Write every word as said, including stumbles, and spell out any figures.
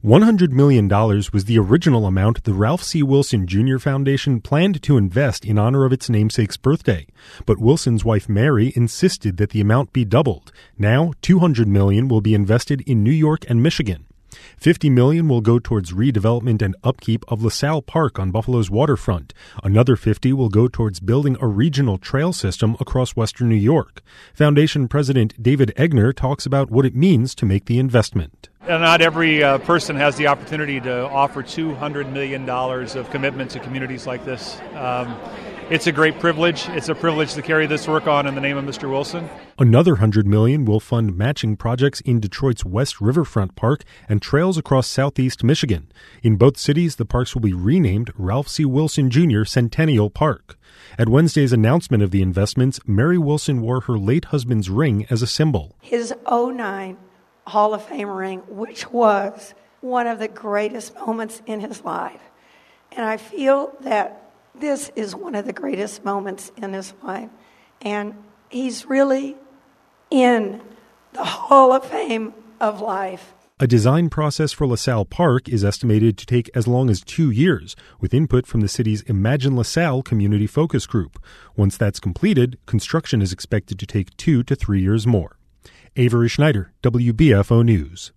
one hundred million dollars was the original amount the Ralph C. Wilson Junior Foundation planned to invest in honor of its namesake's birthday. But Wilson's wife Mary insisted that the amount be doubled. Now, two hundred million dollars will be invested in New York and Michigan. fifty million dollars will go towards redevelopment and upkeep of LaSalle Park on Buffalo's waterfront. Another fifty will go towards building a regional trail system across western New York. Foundation President David Egner talks about what it means to make the investment. And not every uh, person has the opportunity to offer two hundred million dollars of commitment to communities like this. Um, it's a great privilege. It's a privilege to carry this work on in the name of Mister Wilson. Another one hundred million dollars will fund matching projects in Detroit's West Riverfront Park and trails across southeast Michigan. In both cities, the parks will be renamed Ralph C. Wilson Junior Centennial Park. At Wednesday's announcement of the investments, Mary Wilson wore her late husband's ring as a symbol. His oh nine Hall of Fame ring, which was one of the greatest moments in his life. And I feel that this is one of the greatest moments in his life. And he's really in the Hall of Fame of life. A design process for LaSalle Park is estimated to take as long as two years, with input from the city's Imagine LaSalle community focus group. Once that's completed, construction is expected to take two to three years more. Avery Schneider, W B F O News.